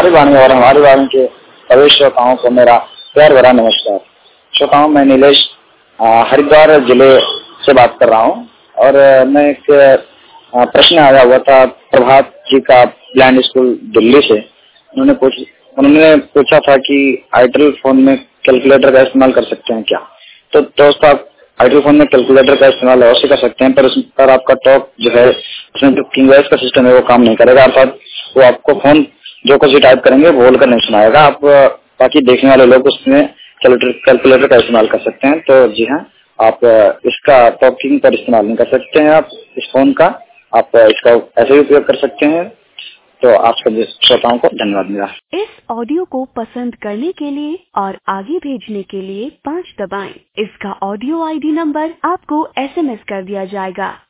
हमारी वाणी और हमारी वाणी के सभी श्रोताओं को मेरा प्यार भरा नमस्कार। श्रोताओं, मैं नीलेश हरिद्वार जिले से बात कर रहा हूँ और मैं एक प्रश्न आया हुआ था प्रभात जी का ब्लाइंड स्कूल दिल्ली से। उन्होंने पूछा था कि आइटल फोन में कैलकुलेटर का इस्तेमाल कर सकते हैं क्या। तो दोस्त, आप आइटल फोन में कैलकुलेटर का इस्तेमाल अवश्य कर सकते हैं, पर उस पर आपका टॉक जो है, उसमें जो किंग का सिस्टम है वो काम नहीं करेगा। अर्थात वो आपको फोन जो कुछ भी टाइप करेंगे बोल कर नहीं सुनाएगा। आप बाकी देखने वाले लोग उसमें कैलकुलेटर का इस्तेमाल कर सकते हैं। तो जी हाँ, आप इसका टॉकिंग पर इस्तेमाल नहीं कर सकते हैं। आप इस फोन का आप इसका ऐसे ही उपयोग कर सकते हैं। तो आप सभी श्रोताओं को धन्यवाद मेरा। इस ऑडियो को पसंद करने के लिए और आगे भेजने के लिए 5 दबाएं। इसका ऑडियो ID नंबर आपको SMS कर दिया जाएगा।